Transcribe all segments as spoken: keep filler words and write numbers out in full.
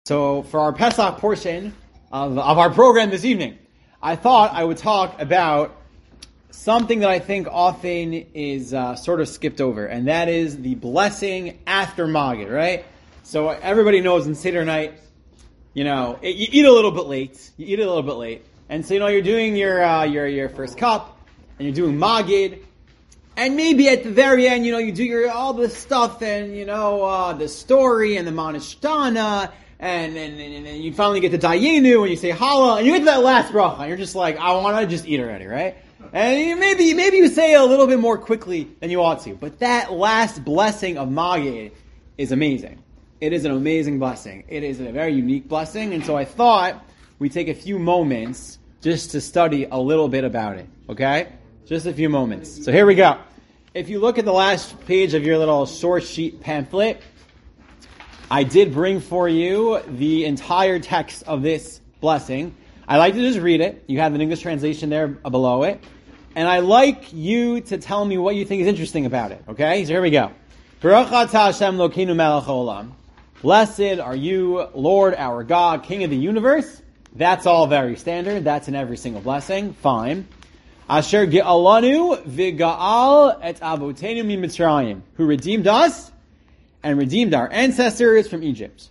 So for our Pesach portion of, of our program this evening, I thought I would talk about something that I think often is uh, sort of skipped over, and that is the blessing after Magid, right? So everybody knows in Seder night, you know, you eat a little bit late, you eat a little bit late, and so you know you're doing your uh, your your first cup, and you're doing Magid, and maybe at the very end, you know, you do your all this stuff, and you know uh, the story and the Manishtana. And, and, and, and you finally get to Dayenu, and you say Hallel, and you get to that last bracha, and you're just like, I want to just eat already, right? And you, maybe maybe you say it a little bit more quickly than you ought to, but that last blessing of Magid is amazing. It is an amazing blessing. It is a very unique blessing, and so I thought we'd take a few moments just to study a little bit about it, okay? Just a few moments. So here we go. If you look at the last page of your little short sheet pamphlet, I did bring for you the entire text of this blessing. I like to just read it. You have an English translation there below it. And I like you to tell me what you think is interesting about it. Okay? So here we go. Baruch atah Hashem Elokeinu melech haolam. Blessed are you, Lord our God, King of the universe. That's all very standard. That's in every single blessing. Fine. Asher ge'alanu v'ga'al et avotenu min Mitzrayim. Who redeemed us and redeemed our ancestors from Egypt.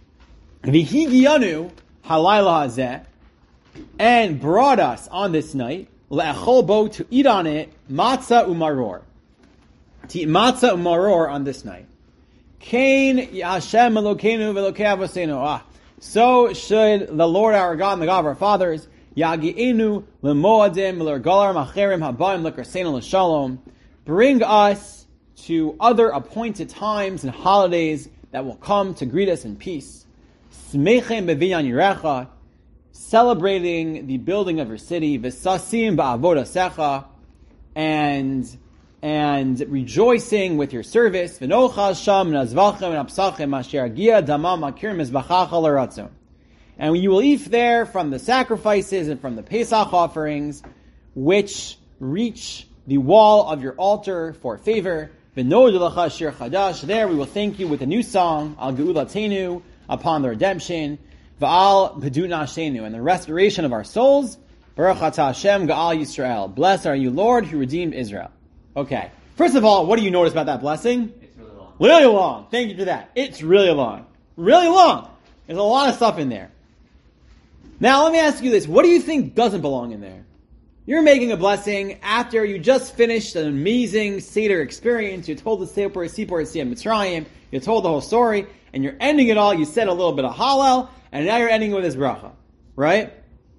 V'higiyanu halayla hazeh, and brought us on this night, le'echol bo, to eat on it, matzah umaror. To eat matzah umaror on this night. Kain Hashem Elokeinu v'Elokei Avosenu. Ah, so should the Lord our God and the God of our fathers, yagi'enu lemoadim l'ergalar macherim habayim l'karseinu l'shalom, bring us to other appointed times and holidays that will come to greet us in peace. Smechem b'vinyan yirecha, celebrating the building of your city. V'sasim ba'avodasecha, and and rejoicing with your service. V'nochal sham nazvachem and apsachem asher agia damam akir mizbachacha l'ratzon. And you will eat there from the sacrifices and from the Pesach offerings, which reach the wall of your altar for favor. There we will thank you with a new song, Al Geulatenu, upon the redemption, Va'al Pedut Nashenu, and the restoration of our souls. Baruch atah Hashem Ga'al Yisrael. Blessed are you, Lord, who redeemed Israel. Okay. First of all, what do you notice about that blessing? It's really long. Really long. Thank you for that. It's really long. Really long. There's a lot of stuff in there. Now, let me ask you this. What do you think doesn't belong in there? You're making a blessing after you just finished an amazing Seder experience. You told the Sipur, Sipur, Siyam Mitzrayim. You told the whole story, and you're ending it all. You said a little bit of Hallel, and now you're ending with this bracha, right?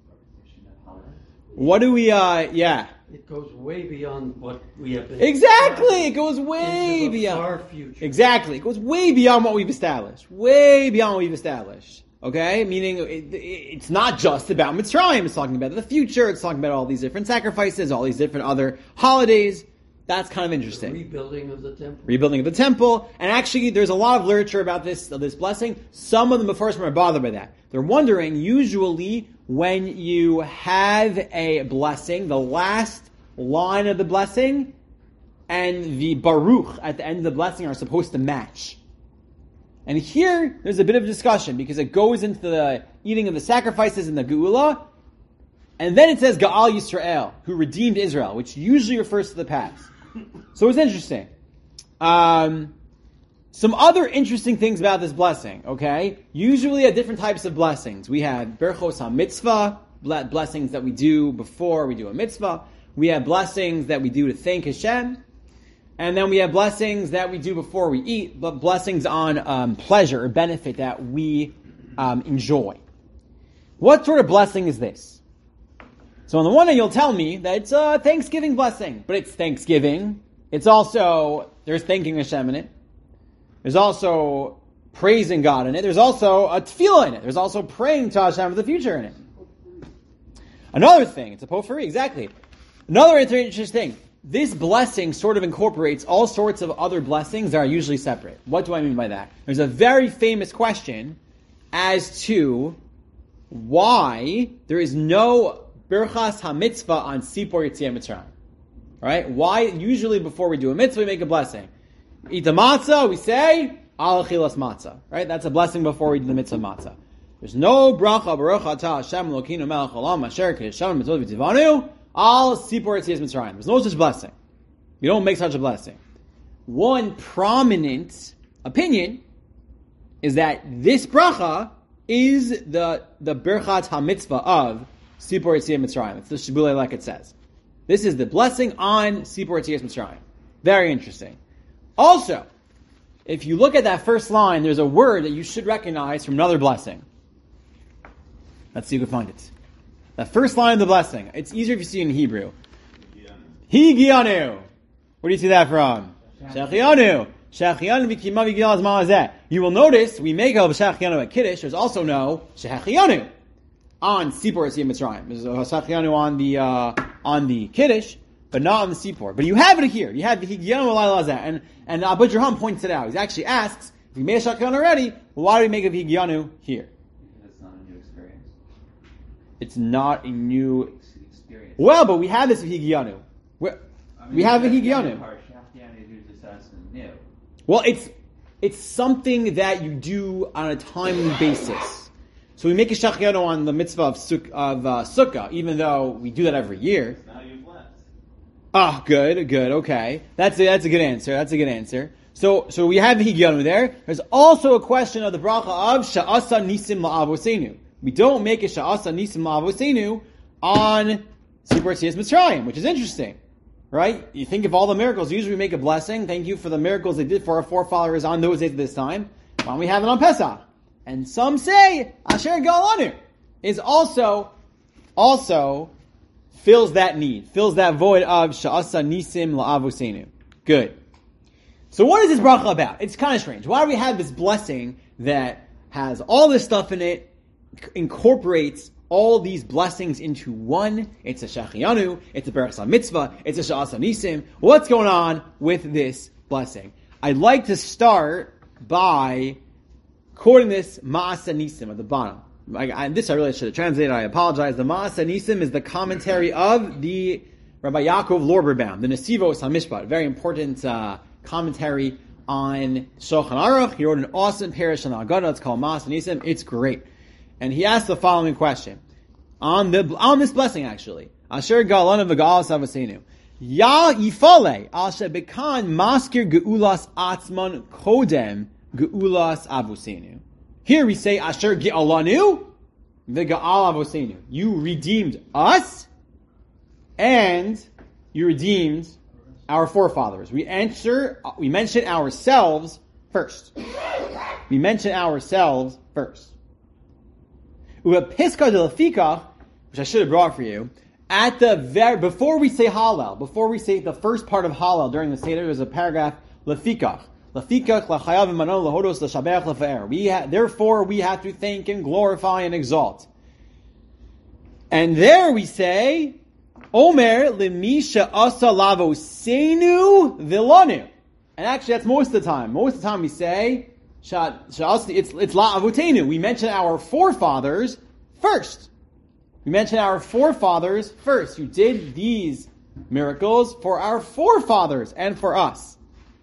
What do we? Uh, yeah. It goes way beyond what we have been. Exactly, it goes way into beyond our future. Exactly, it goes way beyond what we've established. Way beyond what we've established. Okay, meaning it, it, it's not just about Mitzrayim. It's talking about the future. It's talking about all these different sacrifices, all these different other holidays. That's kind of interesting. The rebuilding of the temple. Rebuilding of the temple. And actually, there's a lot of literature about this, this blessing. Some of them, first, are bothered by that. They're wondering, usually, when you have a blessing, the last line of the blessing and the Baruch at the end of the blessing are supposed to match. And here, there's a bit of discussion because it goes into the eating of the sacrifices in the Geula, and then it says Ga'al Yisrael, who redeemed Israel, which usually refers to the past. So it's interesting. Um, some other interesting things about this blessing, okay? Usually at different types of blessings. We have Berchos HaMitzvah, blessings that we do before we do a mitzvah. We have blessings that we do to thank Hashem. And then we have blessings that we do before we eat, but blessings on um, pleasure or benefit that we um, enjoy. What sort of blessing is this? So on the one hand, you'll tell me that it's a Thanksgiving blessing, but it's Thanksgiving. It's also, there's thanking Hashem in it. There's also praising God in it. There's also a tefillah in it. There's also praying to Hashem for the future in it. Another thing, it's a potpourri, exactly. Another interesting thing. This blessing sort of incorporates all sorts of other blessings that are usually separate. What do I mean by that? There's a very famous question as to why there is no Birchas HaMitzvah on Sipur Yetziat Mitzrayim. Right? Why, usually before we do a mitzvah, we make a blessing. Eat the matzah, we say, al achilas matzah. Right? That's a blessing before we do the mitzvah of matzah. There's no bracha baruch atah Hashem Elokeinu melech haolam asher k'yishavim mitzvot v'tivanu al sipor etzias Mitzrayim. There's no such blessing. You don't make such a blessing. One prominent opinion is that this bracha is the the birchat hamitzvah of sipor etzias Mitzrayim. It's the shibulei like it says. This is the blessing on sipor etzias Mitzrayim. Very interesting. Also, if you look at that first line, there's a word that you should recognize from another blessing. Let's see if you can find it. That first line of the blessing. It's easier if you see it in Hebrew. Higianu. Where do you see that from? Shechianu. Shechianu v'kima v'gilaz ma'azeh. You will notice we make of Shechianu at Kiddush. There's also no Shechianu on Sipor Etzias Mitzrayim. There's a Shechianu on the uh, on the Kiddush, but not on the Sipor. But you have it here. You have the Higianu v'layla and and Abu Jerham points it out. He actually asks, if we made a Shechianu already, well, why do we make a Higianu here? It's not a new experience. Well, but we have this Higianu. We, I mean, we have a Higianu. Well, it's it's something that you do on a timely basis. So we make a Shechianu on the mitzvah of, suk, of uh, Sukkah, even though we do that every year. Now you've left. Ah, good, good, okay. That's a, that's a good answer. That's a good answer. So so we have the Higianu there. There's also a question of the bracha of Sha'asa Nisim La'avosenu. We don't make a Sha'asa Nisim La'avosenu on Sipor Etzias Mitzrayim, which is interesting, right? You think of all the miracles. Usually we make a blessing. Thank you for the miracles they did for our forefathers on those days at this time. Why don't we have it on Pesach? And some say Asher Galanu is also, also fills that need, fills that void of Sha'asa Nisim La'avosenu. Good. So what is this bracha about? It's kind of strange. Why do we have this blessing that has all this stuff in it, incorporates all these blessings into one? It's a Shechianu, it's a Berachas HaMitzvah, it's a Sha'asa Nisim. What's going on with this blessing? I'd like to start by quoting this Ma'asa Nisim at the bottom. I, I, this I really should have translated, I apologize. The Ma'asa Nisim is the commentary of the Rabbi Yaakov Lorberbaum, the Nesivos HaMishpat, very important uh, commentary on Shulchan Aruch. He wrote an awesome parish on the Haggadah. It's called Ma'asa Nisim. It's great. And he asked the following question on the on this blessing actually. Asher galana v'galas avosenu. Ya yifale asher bekan maskir geulas atzman kodem geulas avosenu. Here we say Asher ge'alanu v'ga'al avosenu. You redeemed us, and you redeemed our forefathers. We answer. We mention ourselves first. We mention ourselves first. U'apiska de lefika, which I should have brought for you, at the very, before we say Hallel, before we say the first part of Hallel during the Seder, there's a paragraph, lefikach. Lefikach lachayav imanon lahodos l'shabeach l'fa'er. We ha- Therefore, we have to thank and glorify and exalt. And there we say, Omer lemisha asa lavosenu vilanu. And actually, that's most of the time. Most of the time we say, it's it's la avotenu. We mention our forefathers first. We mention our forefathers first, who did these miracles for our forefathers and for us.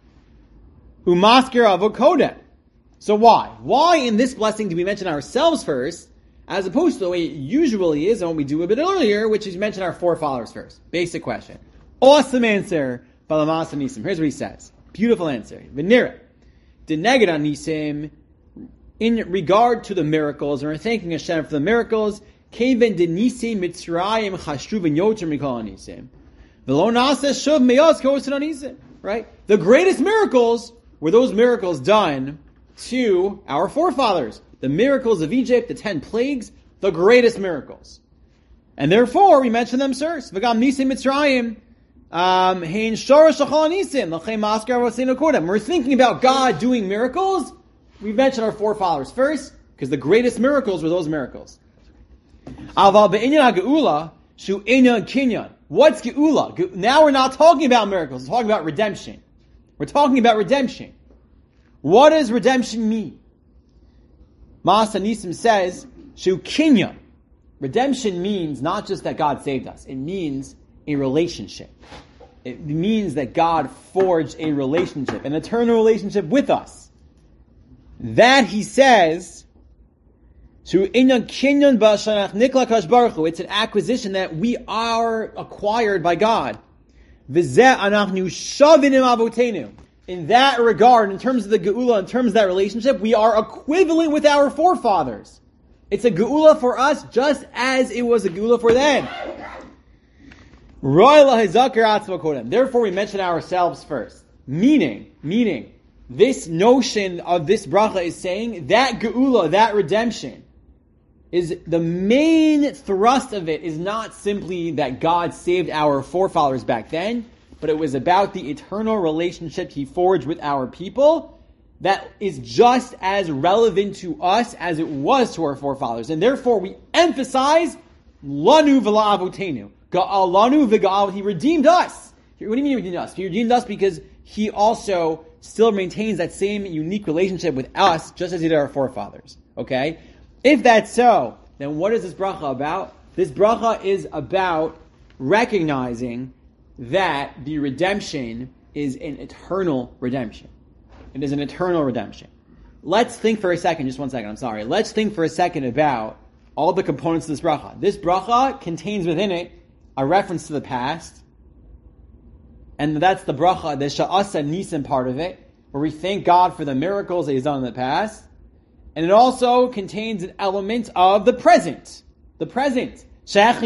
Umaskir avokodem. So why? Why in this blessing do we mention ourselves first, as opposed to the way it usually is and what we do a bit earlier, which is mention our forefathers first? Basic question. Awesome answer by the Ma'asa Nisim. Here's what he says. Beautiful answer. V'nira. The neged nisim, in regard to the miracles, and we're thanking Hashem for the miracles, keven de nisim mitzrayim chashru v'nyoter mikol nisim, v'lo nasa shuv meyaz kosen nisim. Right? The greatest miracles were those miracles done to our forefathers. The miracles of Egypt, the ten plagues, the greatest miracles. And therefore, we mention them first. V'gam nisim mitzrayim, Um, we're thinking about God doing miracles. We mentioned our forefathers first, because the greatest miracles were those miracles. What's geula? Now we're not talking about miracles. We're talking about redemption. We're talking about redemption. What does redemption mean? Ma'asa Nisim says, Shu kinyan. Redemption means not just that God saved us. It means a relationship. It means that God forged a relationship, an eternal relationship with us. that he says, it's an acquisition that we are acquired by God. In that regard, in terms of the geula, in terms of that relationship, we are equivalent with our forefathers. It's a geula for us just as it was a geula for them. Therefore, we mention ourselves first. Meaning, meaning, this notion of this bracha is saying that geula, that redemption, is the main thrust of it is not simply that God saved our forefathers back then, but it was about the eternal relationship He forged with our people that is just as relevant to us as it was to our forefathers. And therefore we emphasize lanu v'la avotenu. Ga'al lanu v'ga'al. He redeemed us. What do you mean He redeemed us? He redeemed us because He also still maintains that same unique relationship with us just as He did our forefathers. Okay? If that's so, then what is this bracha about? This bracha is about recognizing that the redemption is an eternal redemption. It is an eternal redemption. Let's think for a second, just one second, I'm sorry. Let's think for a second about all the components of this bracha. This bracha contains within it a reference to the past, and that's the bracha, the sha'asa nisan part of it, where we thank God for the miracles that He's done in the past. And it also contains an element of the present. The present. That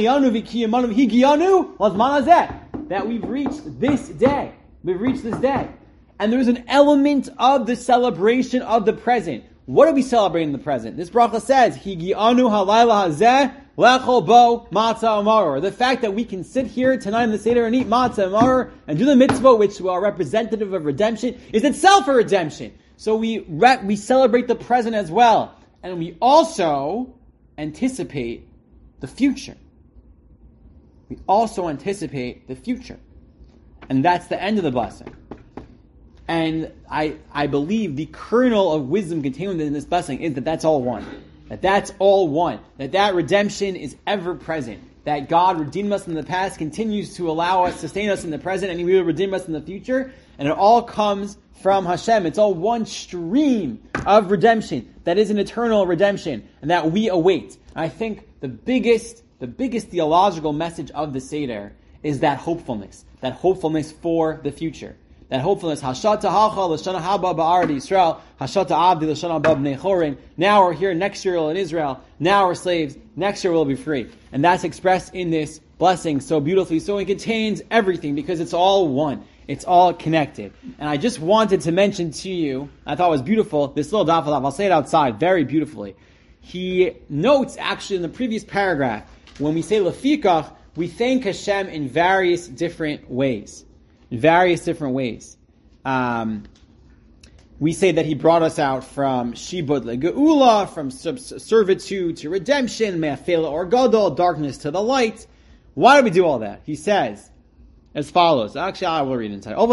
we've reached this day. We've reached this day. And there's an element of the celebration of the present. What are we celebrating in the present? This bracha says, Higianu halayla hazeh lechol bo matzah amar. The fact that we can sit here tonight in the Seder and eat matzah amar and do the mitzvah, which are representative of redemption, is itself a redemption. So we re- we celebrate the present as well. And we also anticipate the future. We also anticipate the future. And that's the end of the blessing. And I I believe the kernel of wisdom contained in this blessing is that that's all one. That that's all one. That that redemption is ever present. That God redeemed us in the past, continues to allow us, sustain us in the present, and He will redeem us in the future. And it all comes from Hashem. It's all one stream of redemption that is an eternal redemption and that we await. And I think the biggest, the biggest theological message of the Seder is that hopefulness. That hopefulness for the future. That hopefulness. Hashata hacha l'shana haba ba'aret Yisrael. Hashata abdi l'shana haba b'nei chorim. Now we're here, next year we're in Israel. Now we're slaves. Next year we'll be free. And that's expressed in this blessing so beautifully. So it contains everything because it's all one. It's all connected. And I just wanted to mention to you, I thought it was beautiful, this little daf, I'll say it outside very beautifully. He notes actually in the previous paragraph, when we say lefikach, we thank Hashem in various different ways. In various different ways. Um, we say that He brought us out from shibud legeula, from servitude to redemption, me'afela or gadol, darkness to the light. Why do we do all that? He says, as follows. Actually, I will read it inside.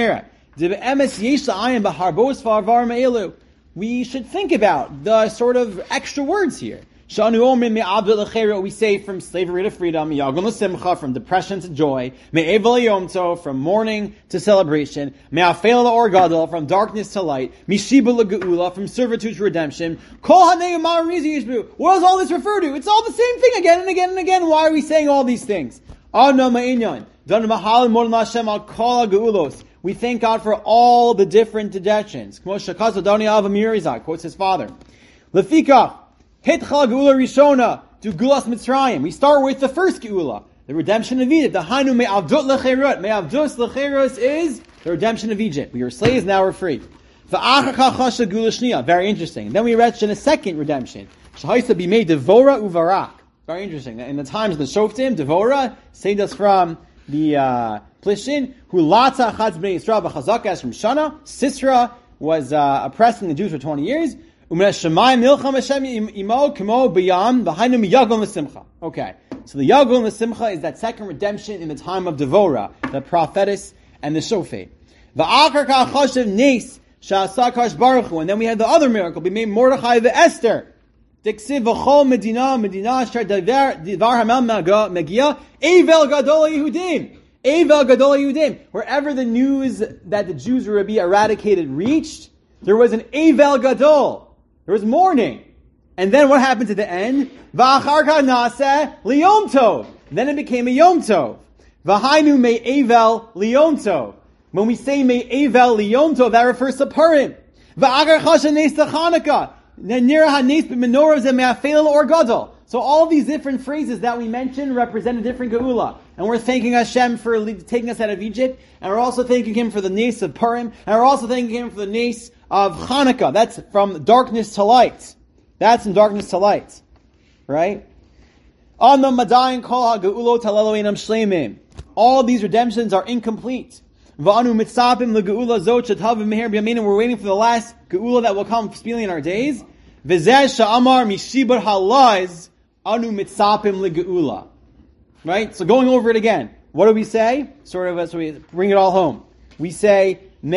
We should think about the sort of extra words here. We say from slavery to freedom, from depression to joy, from mourning to celebration, from darkness to light, from servitude to redemption. What does all this refer to? It's all the same thing again and again and again. Why are we saying all these things? We thank God for all the different deductions. Quotes his father. Lefikach, hitcha geula rishona, do gulas mitzrayim. We start with the first geula, the redemption of Egypt. The hanu me'avdut lecherut. Me'avdus lecherus is the redemption of Egypt. We were slaves, now we're free. Very interesting. Then we reach in a second redemption. Shahaisa be made devora uvarak. Very interesting. In the times of the Shoftim, Devora saved us from the uh, Plishin, who Latza Chaz Bnei Yisrael b'Chazakas from Shana. Sisra was uh, oppressing the Jews for twenty years. Okay, so the Yagul and the Simcha is that second redemption in the time of Devora, the prophetess and the Shofet. And then we had the other miracle, we made Mordechai the Esther. Diksiv v'chol medina, medina asher divar hamel megia, Evel gadol Yehudim. Evel gadol Yehudim. Wherever the news that the Jews were to be eradicated reached, There was an Evel Gadol. There was mourning. And then what happens at the end? V'achar kanaseh liyom tov. Then it became a Yom Tov. V'hainu me Evel liyom tov. When we say me Evel liyom tov, that refers to Purim. V'achar chashan nes to Chanukah. Nira hanes b'menorah ze me'afel or gadol. So all these different phrases that we mentioned represent a different geula. And we're thanking Hashem for taking us out of Egypt. And we're also thanking Him for the nes of Purim. And we're also thanking Him for the nes of Chanukah. That's from darkness to light. That's from darkness to light. Right? On the Madayin Kol HaGeulot Halelo Einam Shleimim. All these redemptions are incomplete. V'anu mitzapim legeula zot shetavim meher b'yameinu. We're waiting for the last geula that will come speedily in our days. V'zeh sha'amar mishibar halaz anu mitzapim legeula. Right? So going over it again. What do we say? Sort of as we bring it all home. We say,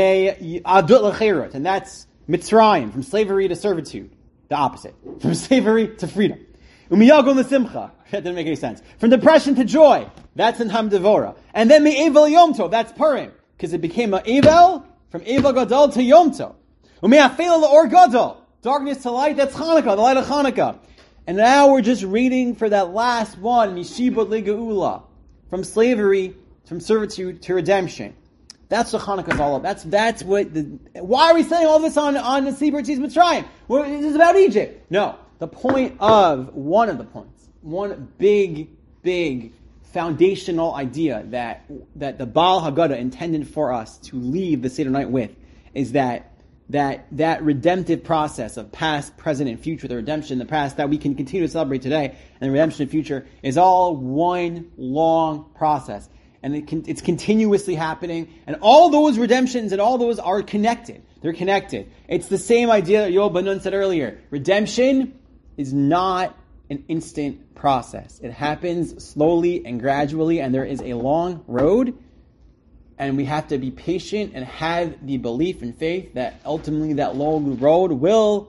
me adut lecherut. And that's Mitzrayim, from slavery to servitude. The opposite. From slavery to freedom. Umiyagon l'simcha. That didn't make any sense. From depression to joy. That's in Ham Devora. And then me'evel Yom Tov. That's Purim. Because it became a Evel, from Evel Gadol to Yom Tov. Ume'afel or Gadol. Darkness to light. That's Chanukah, the light of Chanukah. And now we're just reading for that last one, Mishibot Legeula. From slavery, from servitude to redemption. That's what Chanukah is all about. That's that's what the. Why are we saying all this on on the Sibur Tzitz Mitzrayim? Well, this is about Egypt. No, the point of one of the points, one big big foundational idea that that the Baal Haggadah intended for us to leave the Seder night with is that that that redemptive process of past, present, and future, the redemption in the past that we can continue to celebrate today, and the redemption in the future is all one long process. And it can, it's continuously happening. And all those redemptions and all those are connected. They're connected. It's the same idea that Yoel Ben-Nun said earlier. Redemption is not an instant process. It happens slowly and gradually, and there is a long road. And we have to be patient and have the belief and faith that ultimately that long road will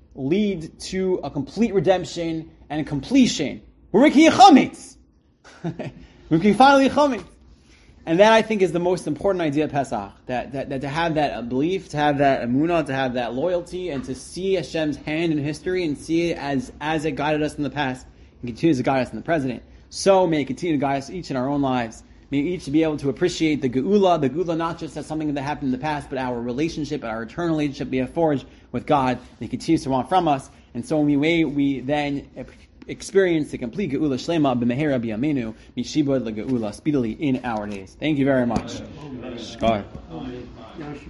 lead to a complete redemption and completion. Where we can chametz. We can finally chametz. And that, I think, is the most important idea of Pesach. That, that, that to have that belief, to have that emunah, to have that loyalty, and to see Hashem's hand in history and see it as, as it guided us in the past and continues to guide us in the present. So may it continue to guide us each in our own lives. May we each be able to appreciate the geula, the geula not just as something that happened in the past, but our relationship, our eternal relationship we have forged with God, and He continues to want from us. And so in a way, we then experience the complete geula shlema b'mehera b'yameinu mishibod legeula speedily in our days. Thank you very much. Shkar.